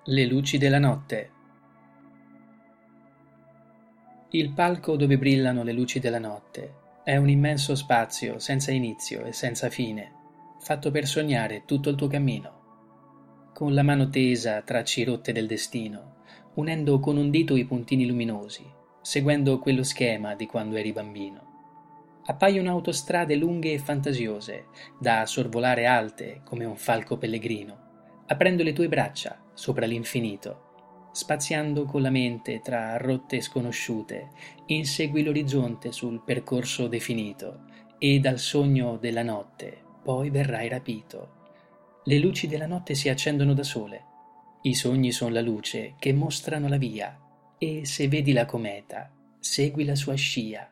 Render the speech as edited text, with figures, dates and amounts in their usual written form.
Le luci della notte. Il palco dove brillano le luci della notte è un immenso spazio senza inizio e senza fine, fatto per sognare tutto il tuo cammino. Con la mano tesa tracci rotte del destino, unendo con un dito i puntini luminosi, seguendo quello schema di quando eri bambino. Appaiono autostrade lunghe e fantasiose, da sorvolare alte come un falco pellegrino, aprendo le tue braccia sopra l'infinito, spaziando con la mente tra rotte sconosciute, insegui l'orizzonte sul percorso definito e dal sogno della notte poi verrai rapito. Le luci della notte si accendono da sole, i sogni son la luce che mostrano la via e se vedi la cometa, segui la sua scia.